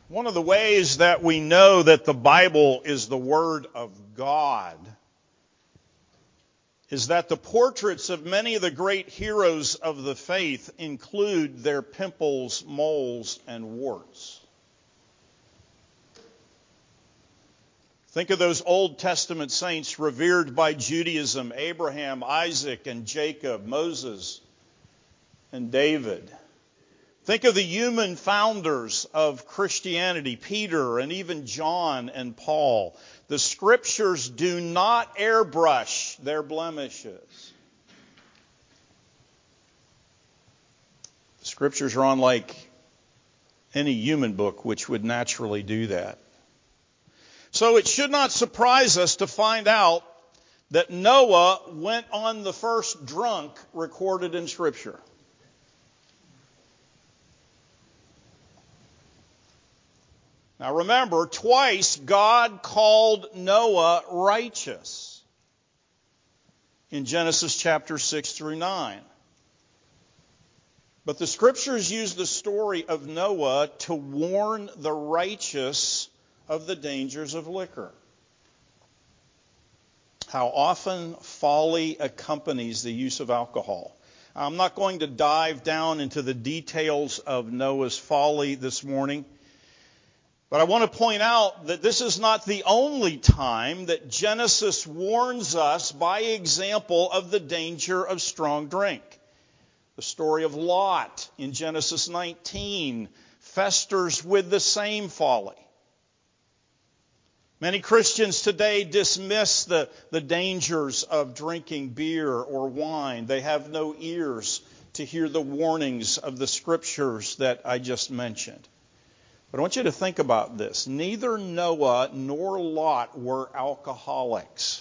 One of the ways that we know that the Bible is the Word of God is that the portraits of many of the great heroes of the faith include their pimples, moles, and warts. Think of those Old Testament saints revered by Judaism: Abraham, Isaac, and Jacob, Moses, and David. Think of the human founders of Christianity: Peter and even John and Paul. The Scriptures do not airbrush their blemishes. The Scriptures are unlike any human book which would naturally do that. So it should not surprise us to find out that Noah went on the first drunk recorded in Scripture. Now remember, twice God called Noah righteous in Genesis chapter 6 through 9. But the Scriptures use the story of Noah to warn the righteous of the dangers of liquor. How often folly accompanies the use of alcohol. I'm not going to dive down into the details of Noah's folly this morning. But I want to point out that this is not the only time that Genesis warns us by example of the danger of strong drink. The story of Lot in Genesis 19 festers with the same folly. Many Christians today dismiss the dangers of drinking beer or wine. They have no ears to hear the warnings of the Scriptures that I just mentioned. But I want you to think about this. Neither Noah nor Lot were alcoholics.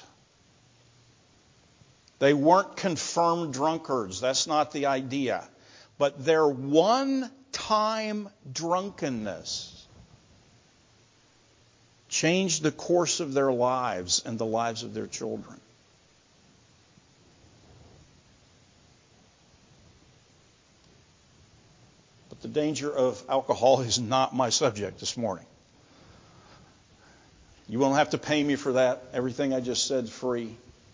They weren't confirmed drunkards. That's not the idea. But their one-time drunkenness changed the course of their lives and the lives of their children. The danger of alcohol is not my subject this morning. You won't have to pay me for that. Everything I just said is free.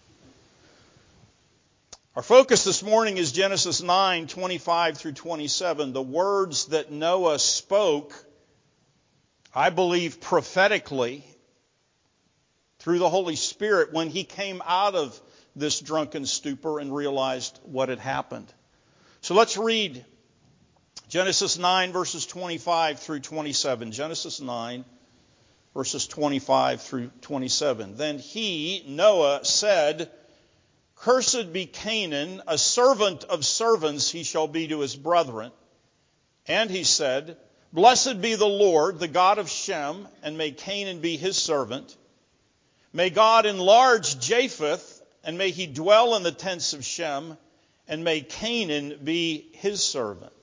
Our focus this morning is Genesis 9, 25 through 27. The words that Noah spoke, I believe prophetically, through the Holy Spirit when he came out of this drunken stupor and realized what had happened. So let's read Genesis 9, verses 25 through 27. Genesis 9, verses 25 through 27. Then he, Noah, said, "Cursed be Canaan, a servant of servants he shall be to his brethren." And he said, "Blessed be the Lord, the God of Shem, and may Canaan be his servant. May God enlarge Japheth, and may he dwell in the tents of Shem, and may Canaan be his servant."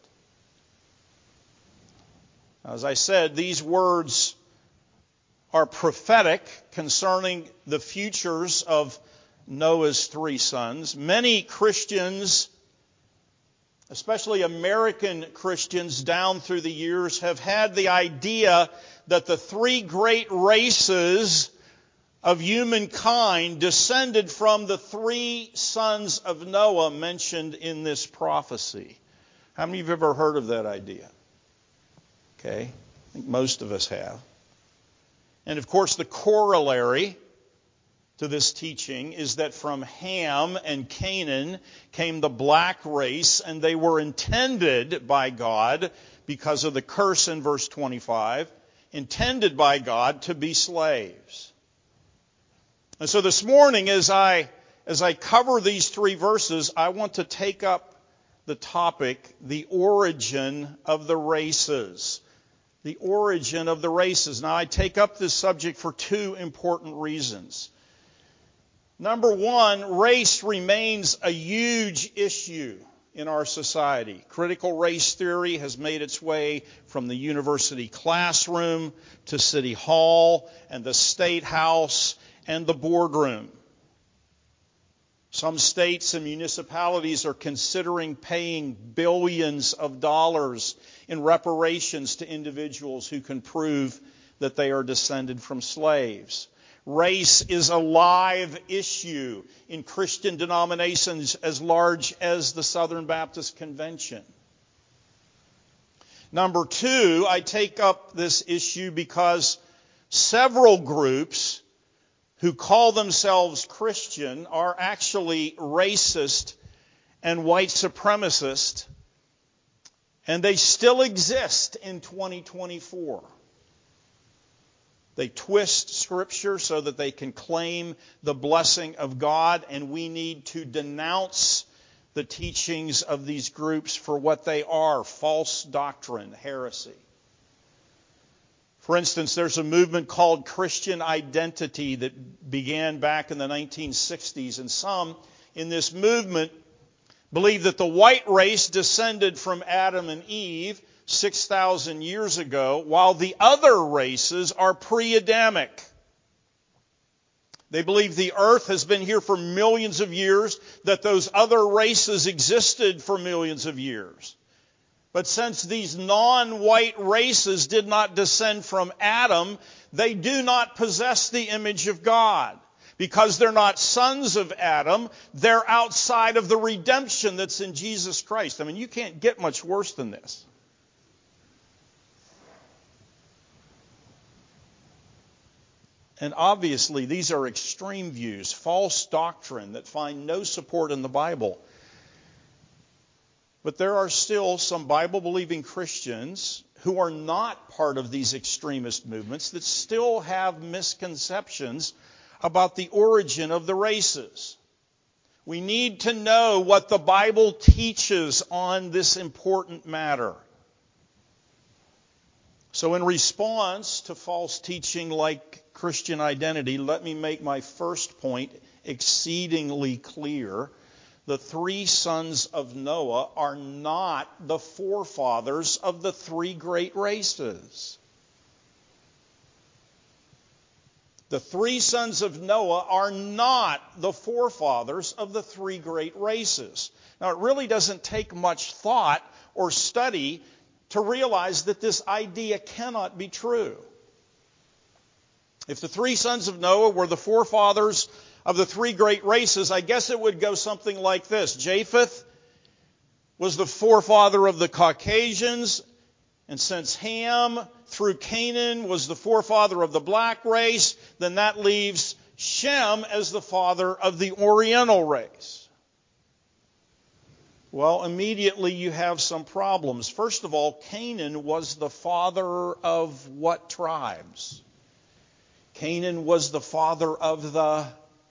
As I said, these words are prophetic concerning the futures of Noah's three sons. Many Christians, especially American Christians down through the years, have had the idea that the three great races of humankind descended from the three sons of Noah mentioned in this prophecy. How many of you have ever heard of that idea? Okay, I think most of us have. And of course, the corollary to this teaching is that from Ham and Canaan came the black race, and they were intended by God, because of the curse in verse 25, intended by God to be slaves. And so this morning, as I cover these three verses, I want to take up the topic, the origin of the races. The origin of the races. Now, I take up this subject for two important reasons. Number one, race remains a huge issue in our society. Critical race theory has made its way from the university classroom to City Hall and the State House and the boardroom. Some states and municipalities are considering paying billions of dollars in reparations to individuals who can prove that they are descended from slaves. Race is a live issue in Christian denominations as large as the Southern Baptist Convention. Number two, I take up this issue because several groups who call themselves Christian are actually racist and white supremacist, and they still exist in 2024. They twist Scripture so that they can claim the blessing of God, and we need to denounce the teachings of these groups for what they are: false doctrine, heresy. For instance, there's a movement called Christian Identity that began back in the 1960s, and some in this movement believe that the white race descended from Adam and Eve 6,000 years ago, while the other races are pre-Adamic. They believe the earth has been here for millions of years, that those other races existed for millions of years. But since these non-white races did not descend from Adam, they do not possess the image of God. Because they're not sons of Adam, they're outside of the redemption that's in Jesus Christ. I mean, you can't get much worse than this. And obviously, these are extreme views, false doctrine that find no support in the Bible. But there are still some Bible-believing Christians who are not part of these extremist movements that still have misconceptions about the origin of the races. We need to know what the Bible teaches on this important matter. So in response to false teaching like Christian identity, let me make my first point exceedingly clear. The three sons of Noah are not the forefathers of the three great races. The three sons of Noah are not the forefathers of the three great races. Now, it really doesn't take much thought or study to realize that this idea cannot be true. If the three sons of Noah were the forefathers of the three great races, I guess it would go something like this. Japheth was the forefather of the Caucasians, and since Ham through Canaan was the forefather of the black race, then that leaves Shem as the father of the Oriental race. Well, immediately you have some problems. First of all, Canaan was the father of what tribes? Canaan was the father of the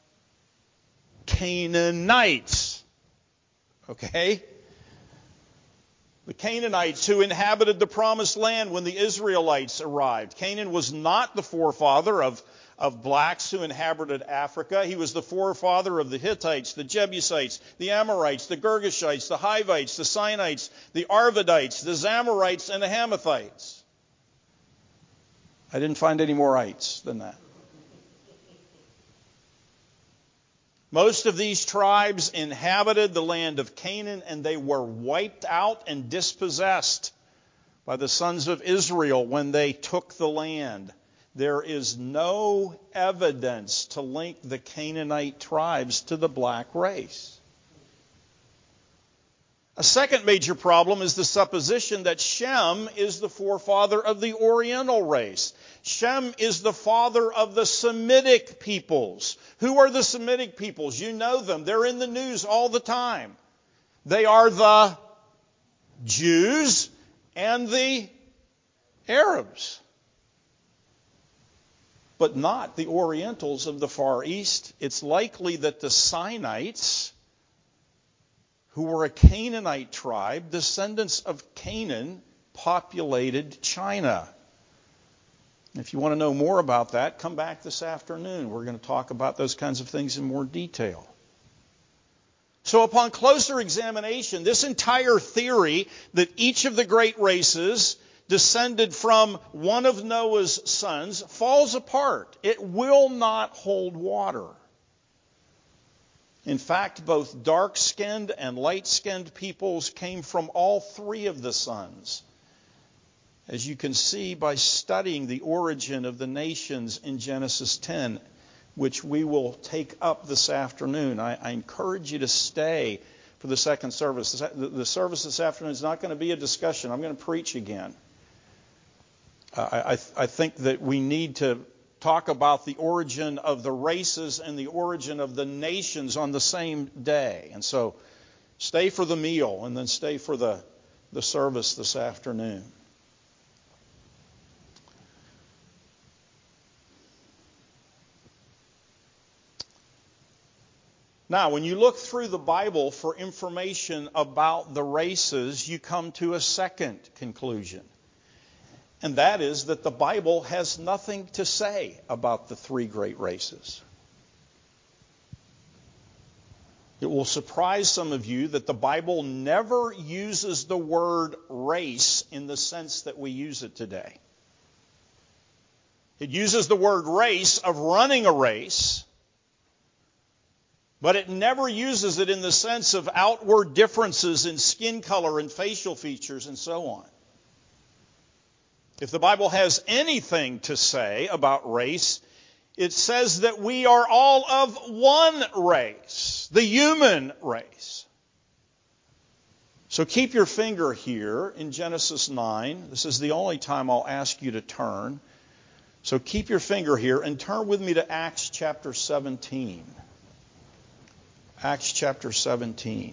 Canaanites. Okay? The Canaanites who inhabited the promised land when the Israelites arrived. Canaan was not the forefather of blacks who inhabited Africa. He was the forefather of the Hittites, the Jebusites, the Amorites, the Girgashites, the Hivites, the Sinites, the Arvadites, the Zamorites, and the Hamathites. I didn't find any more ites than that. Most of these tribes inhabited the land of Canaan, and they were wiped out and dispossessed by the sons of Israel when they took the land. There is no evidence to link the Canaanite tribes to the black race. A second major problem is the supposition that Shem is the forefather of the Oriental race. Shem is the father of the Semitic peoples. Who are the Semitic peoples? You know them. They're in the news all the time. They are the Jews and the Arabs, but not the Orientals of the Far East. It's likely that the Sinites, who were a Canaanite tribe, descendants of Canaan, populated China. If you want to know more about that, come back this afternoon. We're going to talk about those kinds of things in more detail. So upon closer examination, this entire theory that each of the great races descended from one of Noah's sons falls apart. It will not hold water. In fact, both dark-skinned and light-skinned peoples came from all three of the sons. as you can see by studying the origin of the nations in Genesis 10, which we will take up this afternoon. I encourage you to stay for the second service. The service this afternoon is not going to be a discussion. I'm going to preach again. I think that we need to talk about the origin of the races and the origin of the nations on the same day. And so stay for the meal and then stay for the service this afternoon. Now, when you look through the Bible for information about the races, you come to a second conclusion. And that is that the Bible has nothing to say about the three great races. It will surprise some of you that the Bible never uses the word race in the sense that we use it today. It uses the word race of running a race, but it never uses it in the sense of outward differences in skin color and facial features and so on. If the Bible has anything to say about race, it says that we are all of one race, the human race. So keep your finger here in Genesis 9. This is the only time I'll ask you to turn. So keep your finger here and turn with me to Acts chapter 17. Acts chapter 17.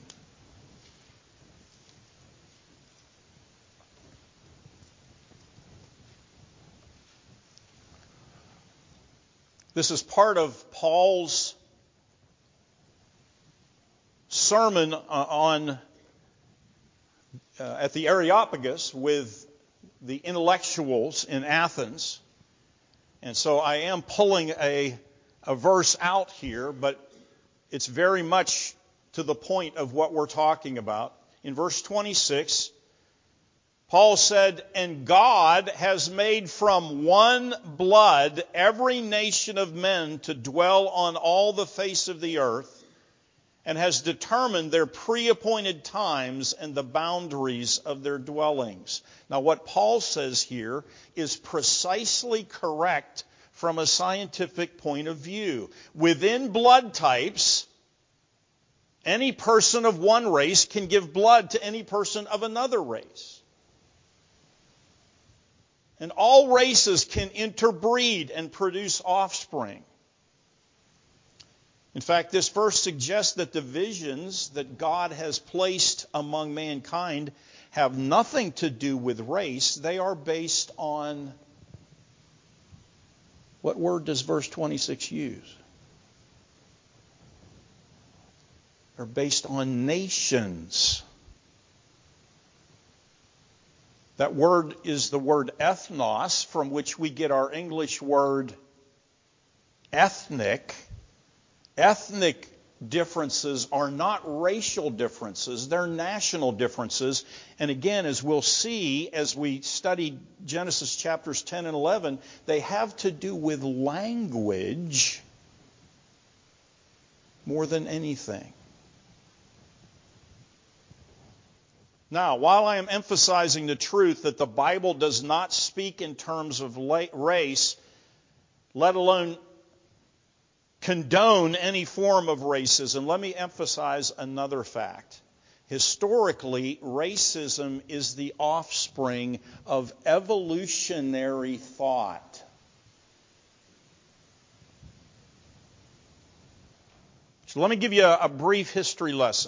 This is part of Paul's sermon at the Areopagus with the intellectuals in Athens. And so I am pulling a verse out here, but it's very much to the point of what we're talking about. In verse 26, Paul said, "And God has made from one blood every nation of men to dwell on all the face of the earth, and has determined their pre-appointed times and the boundaries of their dwellings." Now, what Paul says here is precisely correct from a scientific point of view. Within blood types, any person of one race can give blood to any person of another race. And all races can interbreed and produce offspring. In fact, this verse suggests that divisions that God has placed among mankind have nothing to do with race. They are based on, what word does verse 26 use? They're based on nations. That word is the word ethnos, from which we get our English word ethnic. Ethnic differences are not racial differences, they're national differences. And again, as we'll see as we study Genesis chapters 10 and 11, they have to do with language more than anything. Now, while I am emphasizing the truth that the Bible does not speak in terms of race, let alone condone any form of racism, let me emphasize another fact. Historically, racism is the offspring of evolutionary thought. So let me give you a brief history lesson.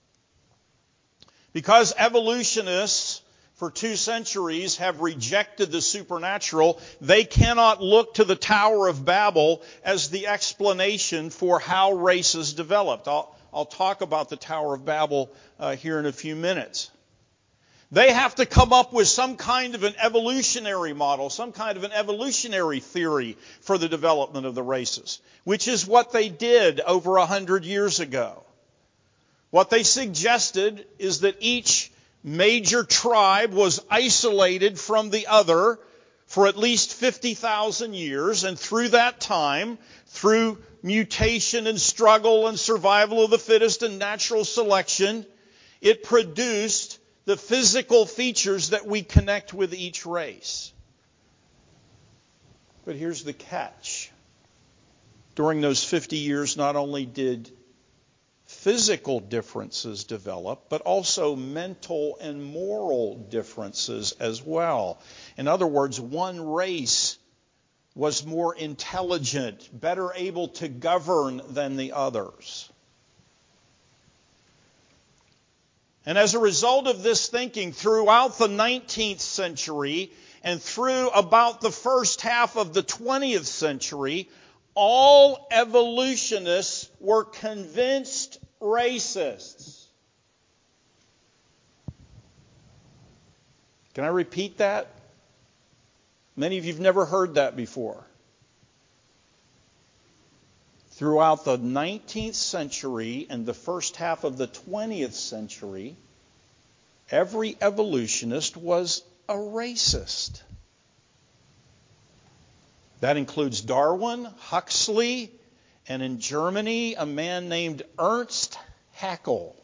Because evolutionists for 2 centuries have rejected the supernatural, they cannot look to the Tower of Babel as the explanation for how races developed. I'll talk about the Tower of Babel here in a few minutes. They have to come up with some kind of an evolutionary model, some kind of an evolutionary theory for the development of the races, which is what they did over 100 years ago. What they suggested is that each major tribe was isolated from the other for at least 50,000 years, and through that time, through mutation and struggle and survival of the fittest and natural selection, it produced the physical features that we connect with each race. But here's the catch. During those 50 years, not only did physical differences develop, but also mental and moral differences as well. In other words, one race was more intelligent, better able to govern than the others. And as a result of this thinking, throughout the 19th century and through about the first half of the 20th century, all evolutionists were convinced racists. Can I repeat that? Many of you have never heard that before. Throughout the 19th century and the first half of the 20th century, every evolutionist was a racist. That includes Darwin, Huxley, and in Germany, a man named Ernst Haeckel.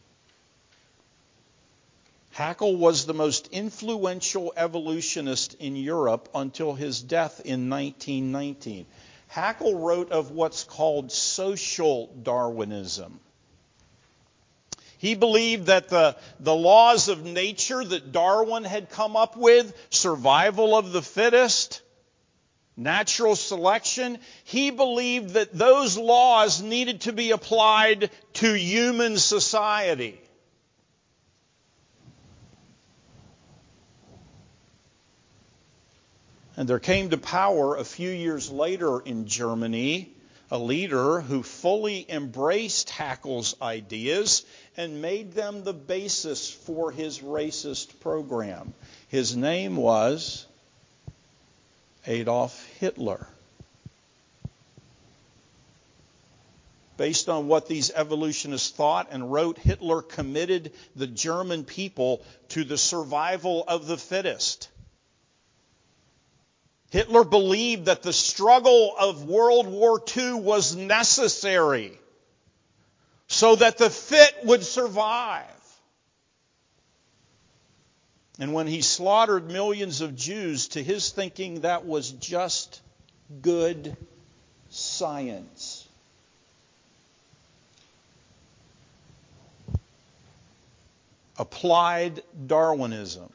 Haeckel was the most influential evolutionist in Europe until his death in 1919. Haeckel wrote of what's called social Darwinism. He believed that the laws of nature that Darwin had come up with, survival of the fittest, natural selection, he believed that those laws needed to be applied to human society. And there came to power a few years later in Germany a leader who fully embraced Haeckel's ideas and made them the basis for his racist program. His name was Adolf Hitler. Based on what these evolutionists thought and wrote, Hitler committed the German people to the survival of the fittest. Hitler believed that the struggle of World War II was necessary so that the fit would survive. And when he slaughtered millions of Jews, to his thinking, that was just good science. Applied Darwinism.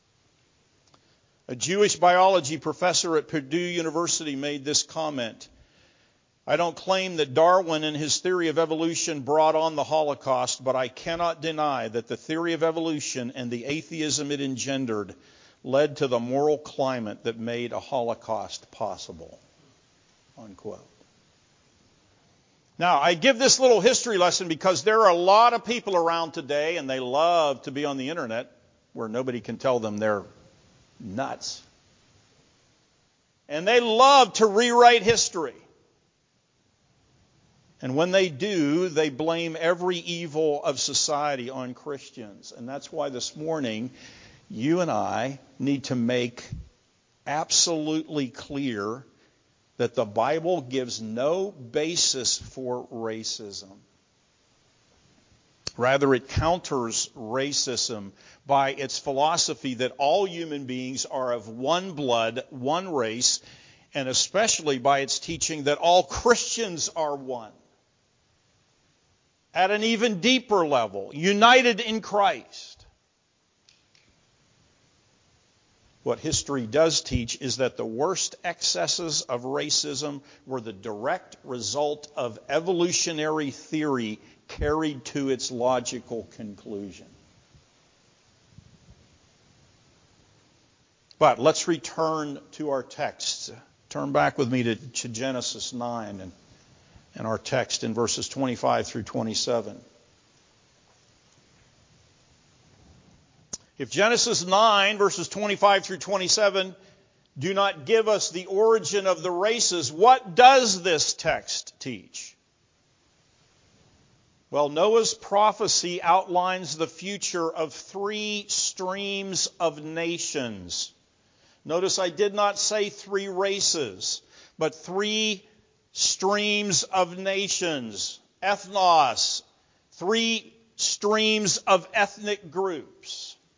A Jewish biology professor at Purdue University made this comment: I don't claim that Darwin and his theory of evolution brought on the Holocaust, but I cannot deny that the theory of evolution and the atheism it engendered led to the moral climate that made a Holocaust possible. Unquote. Now, I give this little history lesson because there are a lot of people around today, and they love to be on the internet where nobody can tell them they're nuts. And they love to rewrite history. And when they do, they blame every evil of society on Christians. And that's why this morning, you and I need to make absolutely clear that the Bible gives no basis for racism. Rather, it counters racism by its philosophy that all human beings are of one blood, one race, and especially by its teaching that all Christians are one. At an even deeper level, united in Christ. What history does teach is that the worst excesses of racism were the direct result of evolutionary theory carried to its logical conclusion. But let's return to our text. Turn back with me to Genesis 9 and our text in verses 25 through 27. If Genesis 9, verses 25 through 27, do not give us the origin of the races, what does this text teach? Well, Noah's prophecy outlines the future of three streams of nations. Notice I did not say three races, but three streams of nations, ethnos, three streams of ethnic groups.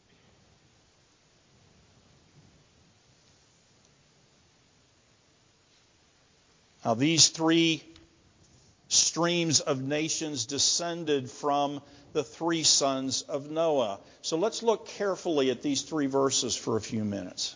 Now, these three streams of nations descended from the three sons of Noah. So let's look carefully at these three verses for a few minutes.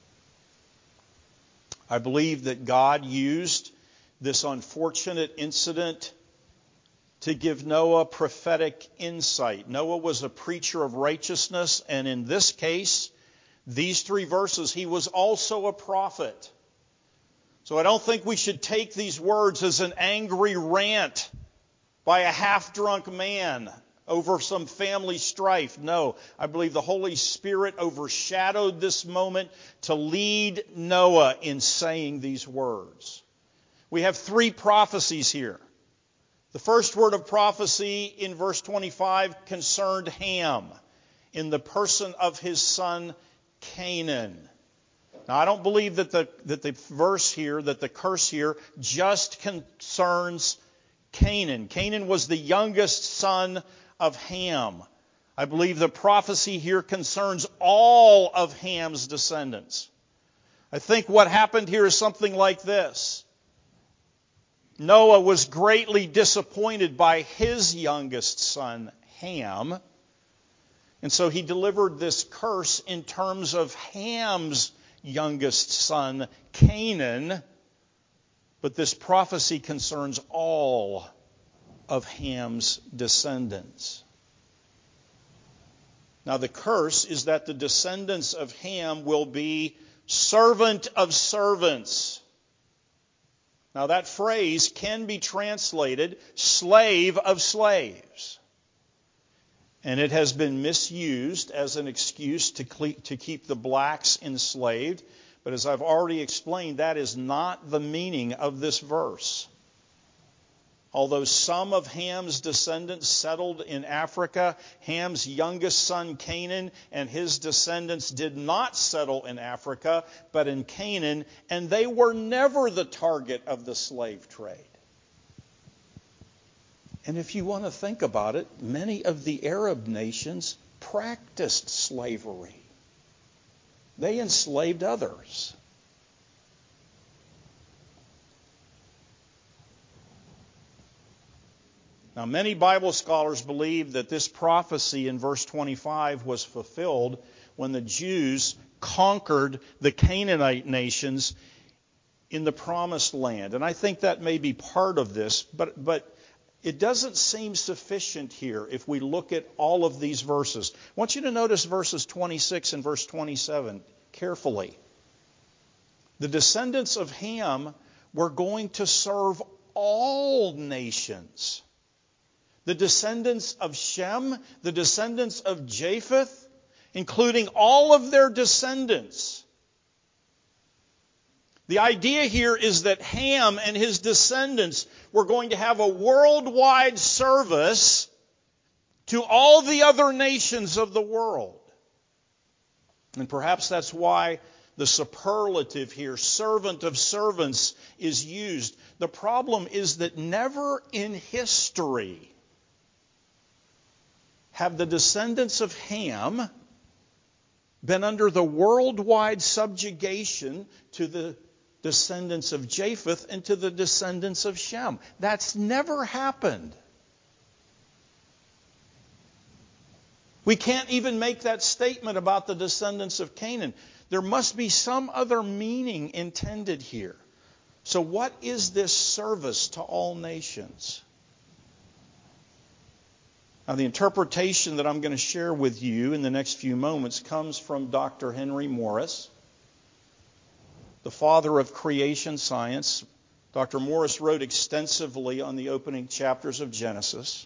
I believe that God used this unfortunate incident to give Noah prophetic insight. Noah was a preacher of righteousness, and in this case, these three verses, he was also a prophet. So I don't think we should take these words as an angry rant by a half-drunk man over some family strife. No, I believe the Holy Spirit overshadowed this moment to lead Noah in saying these words. We have three prophecies here. The first word of prophecy in verse 25 concerned Ham in the person of his son Canaan. Now, I don't believe that the curse here just concerns Canaan. Canaan was the youngest son of Ham. I believe the prophecy here concerns all of Ham's descendants. I think what happened here is something like this. Noah was greatly disappointed by his youngest son, Ham, and so he delivered this curse in terms of Ham's youngest son, Canaan, but this prophecy concerns all of Ham's descendants. Now, the curse is that the descendants of Ham will be servant of servants. Now, that phrase can be translated slave of slaves. And it has been misused as an excuse to keep the blacks enslaved. But as I've already explained, that is not the meaning of this verse. Although some of Ham's descendants settled in Africa, Ham's youngest son Canaan and his descendants did not settle in Africa, but in Canaan, and they were never the target of the slave trade. And if you want to think about it, many of the Arab nations practiced slavery. They enslaved others. Now, many Bible scholars believe that this prophecy in verse 25 was fulfilled when the Jews conquered the Canaanite nations in the Promised Land. And I think that may be part of this, but it doesn't seem sufficient here if we look at all of these verses. I want you to notice verses 26 and verse 27 carefully. The descendants of Ham were going to serve all nations. The descendants of Shem, the descendants of Japheth, including all of their descendants. The idea here is that Ham and his descendants were going to have a worldwide service to all the other nations of the world. And perhaps that's why the superlative here, servant of servants, is used. The problem is that never in history have the descendants of Ham been under the worldwide subjugation to the descendants of Japheth and to the descendants of Shem. That's never happened. We can't even make that statement about the descendants of Canaan. There must be some other meaning intended here. So what is this service to all nations? Now, the interpretation that I'm going to share with you in the next few moments comes from Dr. Henry Morris, the father of creation science. Dr. Morris wrote extensively on the opening chapters of Genesis.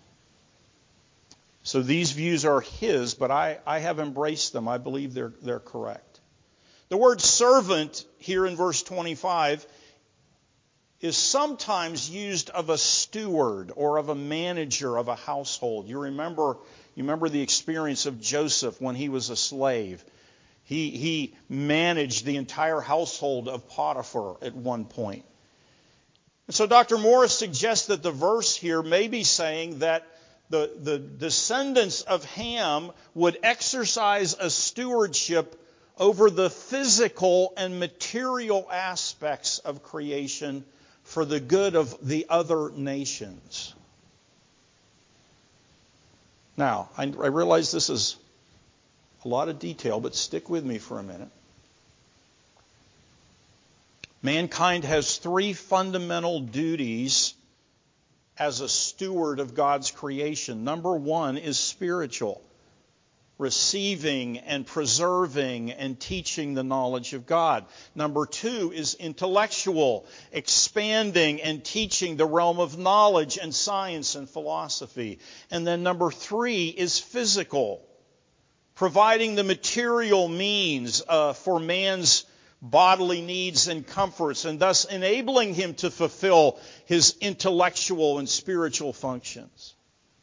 So these views are his, but I have embraced them. I believe they're correct. The word servant here in verse 25 is sometimes used of a steward or of a manager of a household. You remember the experience of Joseph when he was a slave. He managed the entire household of Potiphar at one point. And so Dr. Morris suggests that the verse here may be saying that the descendants of Ham would exercise a stewardship over the physical and material aspects of creation for the good of the other nations. Now, I realize this is a lot of detail, but stick with me for a minute. Mankind has three fundamental duties as a steward of God's creation. Number one is spiritual, receiving and preserving and teaching the knowledge of God. Number two is intellectual, expanding and teaching the realm of knowledge and science and philosophy. And then number three is physical, providing the material means for man's bodily needs and comforts, and thus enabling him to fulfill his intellectual and spiritual functions.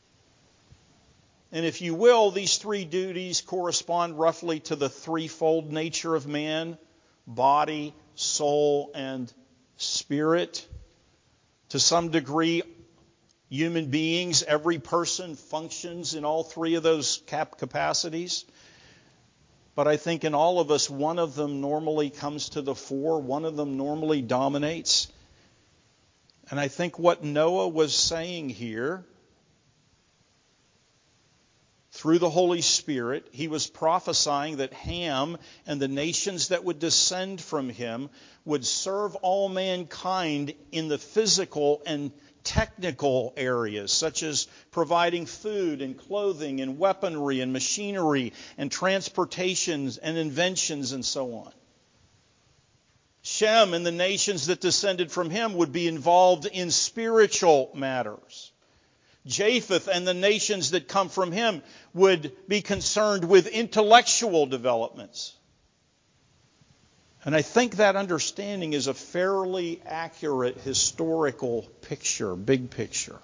And if you will, these three duties correspond roughly to the threefold nature of man: body, soul, and spirit. To some degree, human beings, every person functions in all three of those capacities. But I think in all of us, one of them normally comes to the fore. One of them normally dominates. And I think what Noah was saying here, through the Holy Spirit, he was prophesying that Ham and the nations that would descend from him would serve all mankind in the physical and technical areas, such as providing food and clothing and weaponry and machinery and transportations and inventions and so on. Shem and the nations that descended from him would be involved in spiritual matters. Japheth and the nations that come from him would be concerned with intellectual developments. And I think that understanding is a fairly accurate historical picture, big picture.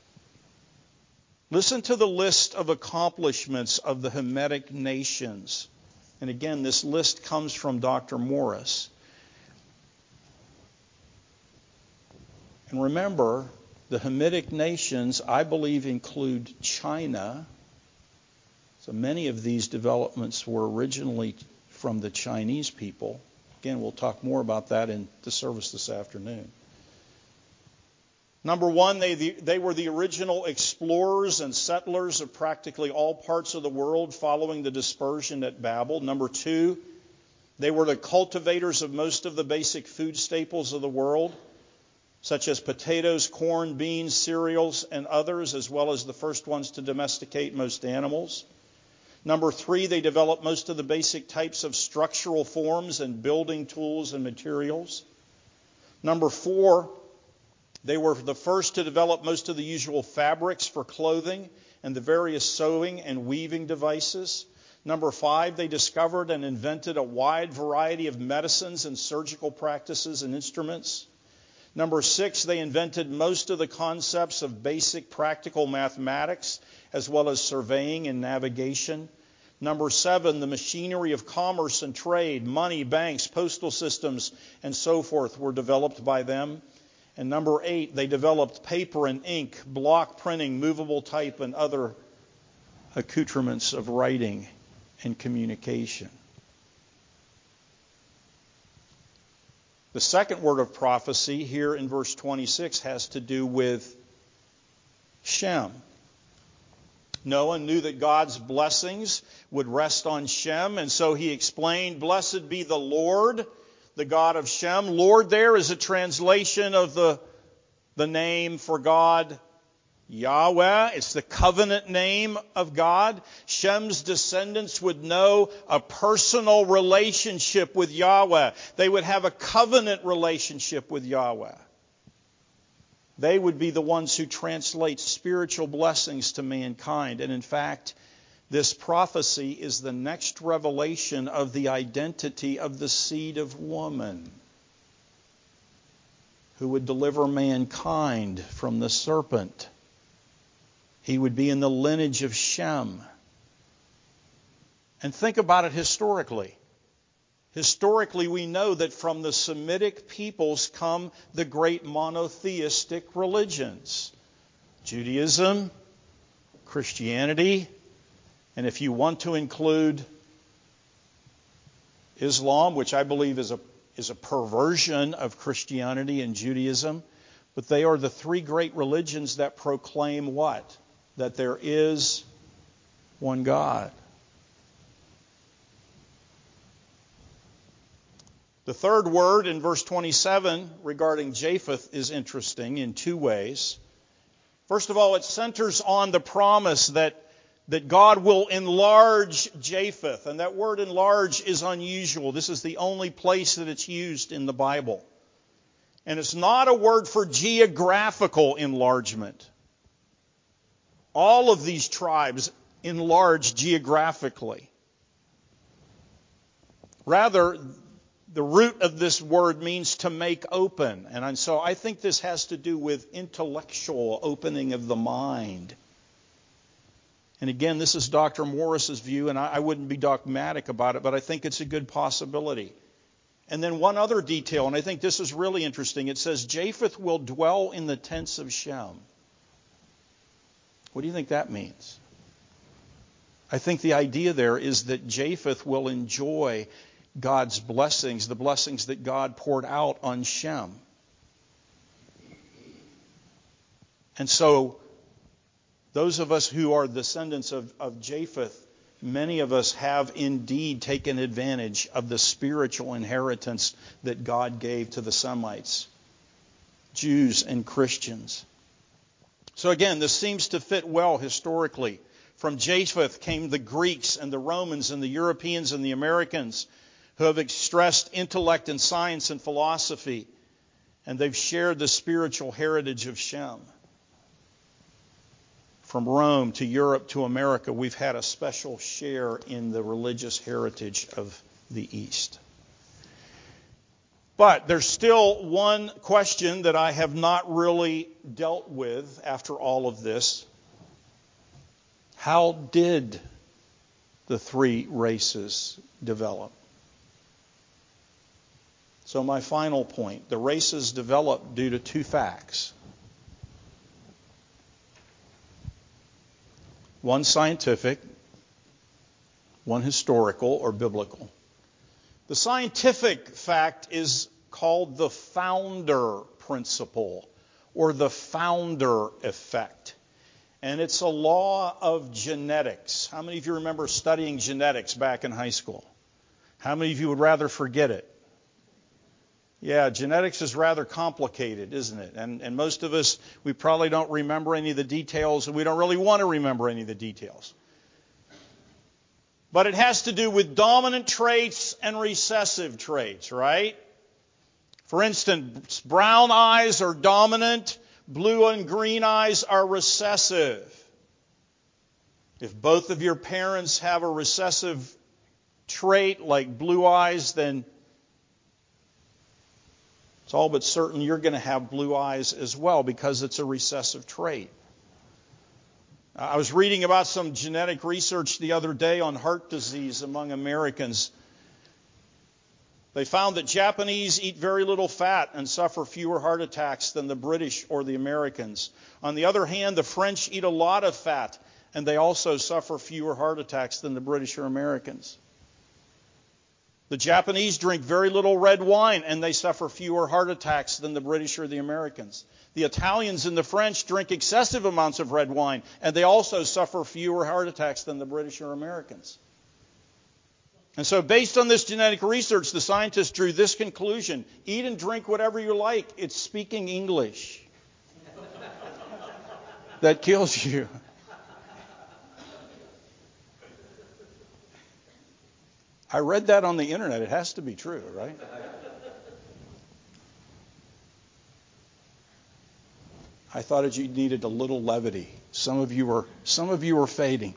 Listen to the list of accomplishments of the Hamitic nations. And again, this list comes from Dr. Morris. And remember, the Hamitic nations, I believe, include China. So many of these developments were originally from the Chinese people. Again, we'll talk more about that in the service this afternoon. Number one, they were the original explorers and settlers of practically all parts of the world following the dispersion at Babel. Number two, they were the cultivators of most of the basic food staples of the world, such as potatoes, corn, beans, cereals, and others, as well as the first ones to domesticate most animals. Number three, they developed most of the basic types of structural forms and building tools and materials. Number four, they were the first to develop most of the usual fabrics for clothing and the various sewing and weaving devices. Number five, they discovered and invented a wide variety of medicines and surgical practices and instruments. Number six, they invented most of the concepts of basic practical mathematics, as well as surveying and navigation. Number seven, the machinery of commerce and trade, money, banks, postal systems, and so forth were developed by them. And number eight, they developed paper and ink, block printing, movable type, and other accoutrements of writing and communication. The second word of prophecy here in verse 26 has to do with Shem. Noah knew that God's blessings would rest on Shem, and so he explained, "Blessed be the Lord, the God of Shem." Lord there is a translation of the name for God, Yahweh. It's the covenant name of God. Shem's descendants would know a personal relationship with Yahweh. They would have a covenant relationship with Yahweh. They would be the ones who translate spiritual blessings to mankind. And in fact, this prophecy is the next revelation of the identity of the seed of woman, who would deliver mankind from the serpent. He would be in the lineage of Shem. And think about it historically. Historically, we know that from the Semitic peoples come the great monotheistic religions: Judaism, Christianity, and if you want to include Islam, which I believe is a perversion of Christianity and Judaism, But they are the three great religions that proclaim what? That there is one God. The third word in verse 27 regarding Japheth is interesting in two ways. First of all, it centers on the promise that God will enlarge Japheth. And that word enlarge is unusual. This is the only place that it's used in the Bible. And it's not a word for geographical enlargement. All of these tribes enlarge geographically. Rather, the root of this word means to make open. And so I think this has to do with intellectual opening of the mind. And again, this is Dr. Morris's view, and I wouldn't be dogmatic about it, but I think it's a good possibility. And then one other detail, and I think this is really interesting. It says, Japheth will dwell in the tents of Shem. What do you think that means? I think the idea there is that Japheth will enjoy God's blessings, the blessings that God poured out on Shem. And so, those of us who are descendants of Japheth, many of us have indeed taken advantage of the spiritual inheritance that God gave to the Semites, Jews and Christians. So again, this seems to fit well historically. From Japheth came the Greeks and the Romans and the Europeans and the Americans who have expressed intellect and science and philosophy, and they've shared the spiritual heritage of Shem. From Rome to Europe to America, we've had a special share in the religious heritage of the East. But there's still one question that I have not really dealt with after all of this. How did the three races develop? So my final point, the races developed due to two facts. One scientific, one historical or biblical. The scientific fact is called the founder principle or the founder effect. And it's a law of genetics. How many of you remember studying genetics back in high school? How many of you would rather forget it? Yeah, genetics is rather complicated, isn't it? And most of us, we probably don't remember any of the details, and we don't really want to remember any of the details. But it has to do with dominant traits and recessive traits, right? For instance, brown eyes are dominant, blue and green eyes are recessive. If both of your parents have a recessive trait like blue eyes, then it's all but certain you're going to have blue eyes as well because it's a recessive trait. I was reading about some genetic research the other day on heart disease among Americans. They found that Japanese eat very little fat and suffer fewer heart attacks than the British or the Americans. On the other hand, the French eat a lot of fat and they also suffer fewer heart attacks than the British or Americans. The Japanese drink very little red wine, and they suffer fewer heart attacks than the British or the Americans. The Italians and the French drink excessive amounts of red wine, and they also suffer fewer heart attacks than the British or Americans. And so based on this genetic research, the scientists drew this conclusion: eat and drink whatever you like. It's speaking English that kills you. I read that on the internet. It has to be true, right? I thought that you needed a little levity. Some of you were fading.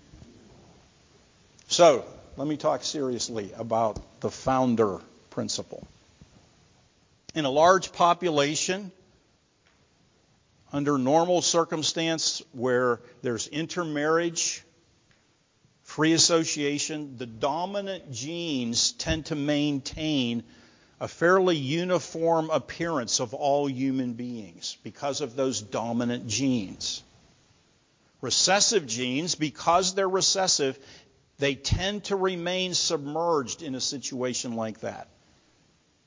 So, let me talk seriously about the founder principle. In a large population, under normal circumstance where there's intermarriage, free association, the dominant genes tend to maintain a fairly uniform appearance of all human beings because of those dominant genes. Recessive genes, because they're recessive, they tend to remain submerged in a situation like that.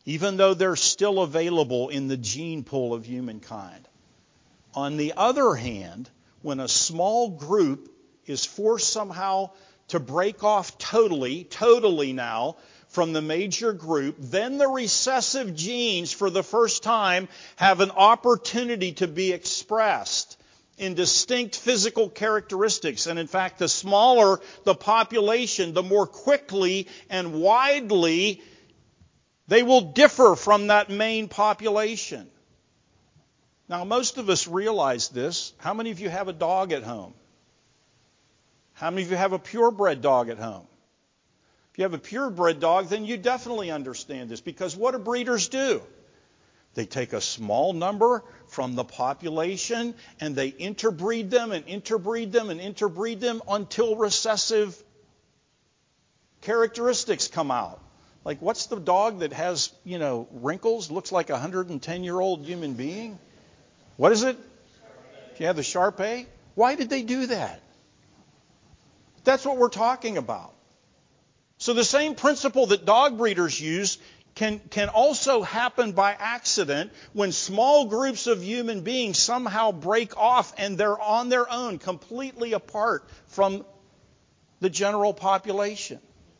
even though they're still available in the gene pool of humankind. On the other hand, when a small group is forced somehow to break off totally now from the major group, then the recessive genes for the first time have an opportunity to be expressed in distinct physical characteristics. And in fact, the smaller the population, the more quickly and widely they will differ from that main population. Now, most of us realize this. How many of you have a dog at home? How many of you have a purebred dog at home? If you have a purebred dog, then you definitely understand this, because what do breeders do? They take a small number from the population and they interbreed them and interbreed them and interbreed them until recessive characteristics come out. Like, what's the dog that has, wrinkles, looks like a 110-year-old human being? What is it? Yeah, the Shar-Pei. Why did they do that? That's what we're talking about. So the same principle that dog breeders use can also happen by accident when small groups of human beings somehow break off and they're on their own, completely apart from the general population.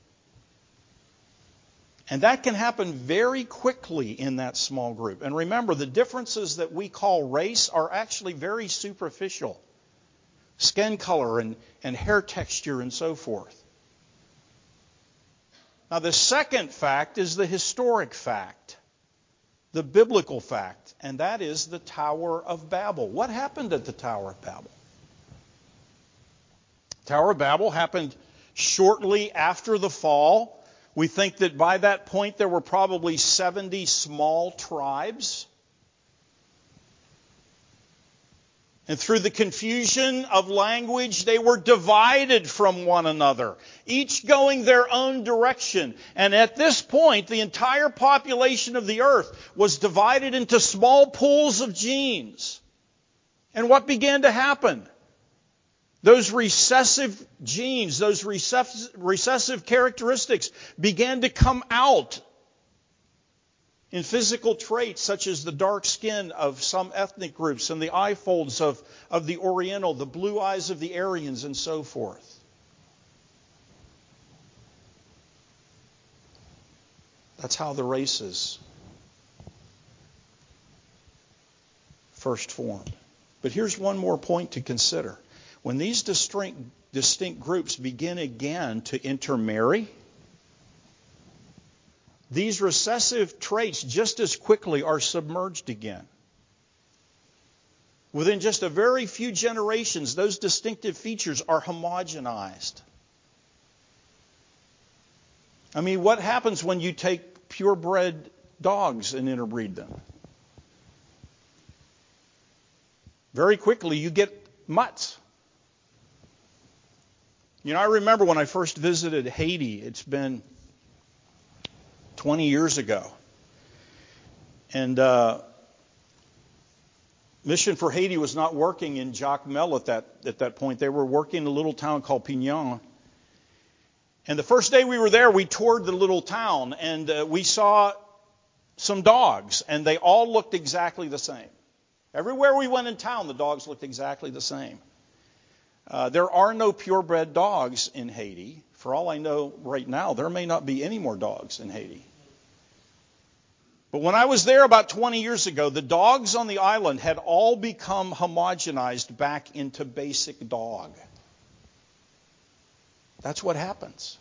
And that can happen very quickly in that small group. And remember, the differences that we call race are actually very superficial. Skin color and hair texture and so forth. Now, the second fact is the historic fact, the biblical fact, and that is the Tower of Babel. What happened at the Tower of Babel? The Tower of Babel happened shortly after the fall. We think that by that point there were probably 70 small tribes. And through the confusion of language, they were divided from one another, each going their own direction. And at this point, the entire population of the earth was divided into small pools of genes. And what began to happen? Those recessive genes, those recessive characteristics began to come out in physical traits such as the dark skin of some ethnic groups and the eye folds of the Oriental, the blue eyes of the Aryans, and so forth. That's how the races first formed. But here's one more point to consider. When these distinct groups begin again to intermarry, these recessive traits just as quickly are submerged again. Within just a very few generations, those distinctive features are homogenized. I mean, what happens when you take purebred dogs and interbreed them? Very quickly, you get mutts. I remember when I first visited Haiti. It's been 20 years ago. And Mission for Haiti was not working in Jacmel at that point. They were working in a little town called Pignon. And the first day we were there, we toured the little town, and we saw some dogs, and they all looked exactly the same. Everywhere we went in town, the dogs looked exactly the same. There are no purebred dogs in Haiti. For all I know right now, there may not be any more dogs in Haiti. But when I was there about 20 years ago, the dogs on the island had all become homogenized back into basic dog. That's what happens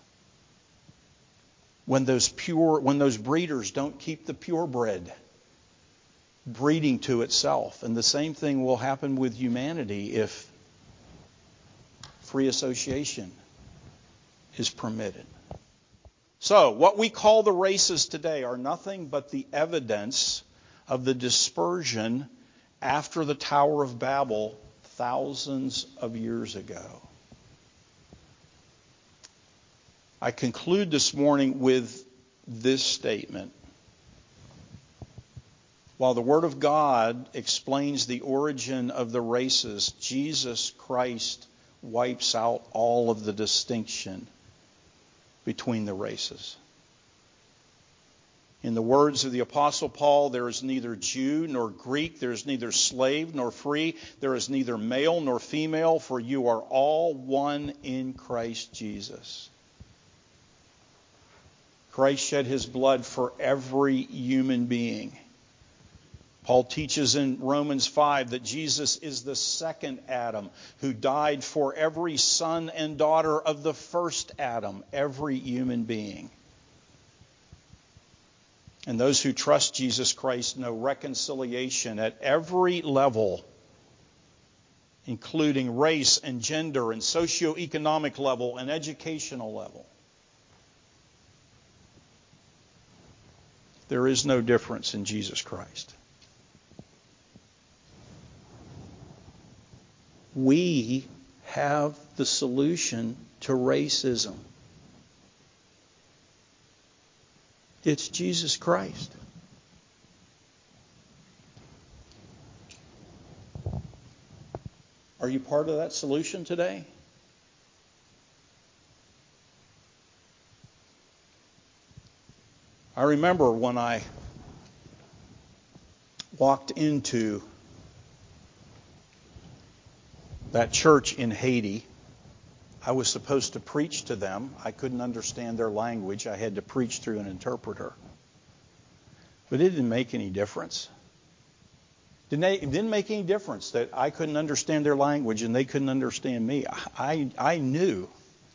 when those breeders don't keep the purebred breeding to itself. And the same thing will happen with humanity if free association is permitted. So, what we call the races today are nothing but the evidence of the dispersion after the Tower of Babel thousands of years ago. I conclude this morning with this statement. While the Word of God explains the origin of the races, Jesus Christ wipes out all of the distinction between the races. In the words of the Apostle Paul, there is neither Jew nor Greek, there is neither slave nor free, there is neither male nor female, for you are all one in Christ Jesus. Christ shed his blood for every human being. Paul teaches in Romans 5 that Jesus is the second Adam who died for every son and daughter of the first Adam, every human being. And those who trust Jesus Christ know reconciliation at every level, including race and gender and socioeconomic level and educational level. There is no difference in Jesus Christ. We have the solution to racism. It's Jesus Christ. Are you part of that solution today? I remember when I walked into that church in Haiti. I was supposed to preach to them. I couldn't understand their language. I had to preach through an interpreter. But it didn't make any difference. It didn't make any difference that I couldn't understand their language and they couldn't understand me. I knew,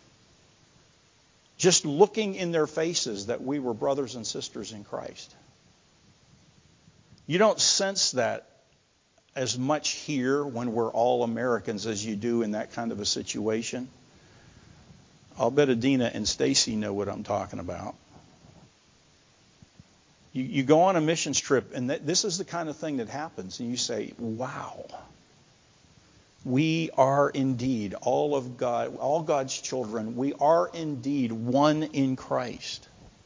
just looking in their faces, that we were brothers and sisters in Christ. You don't sense that as much here when we're all Americans as you do in that kind of a situation. I'll bet Adina and Stacy know what I'm talking about. You go on a missions trip, and this is the kind of thing that happens, and you say, wow, we are indeed all God's children. We are indeed one in Christ.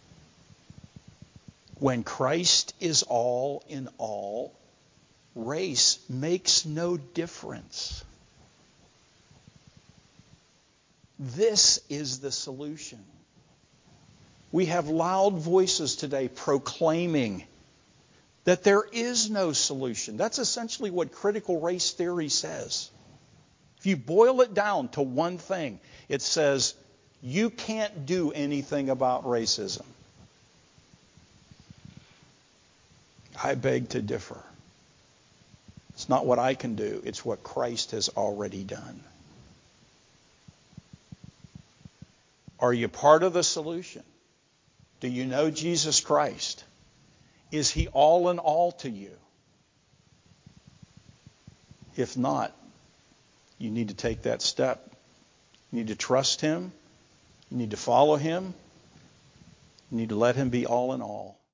When Christ is all in all, race makes no difference. This is the solution. We have loud voices today proclaiming that there is no solution. That's essentially what critical race theory says. If you boil it down to one thing, it says you can't do anything about racism. I beg to differ. It's not what I can do. It's what Christ has already done. Are you part of the solution? Do you know Jesus Christ? Is he all in all to you? If not, you need to take that step. You need to trust him. You need to follow him. You need to let him be all in all.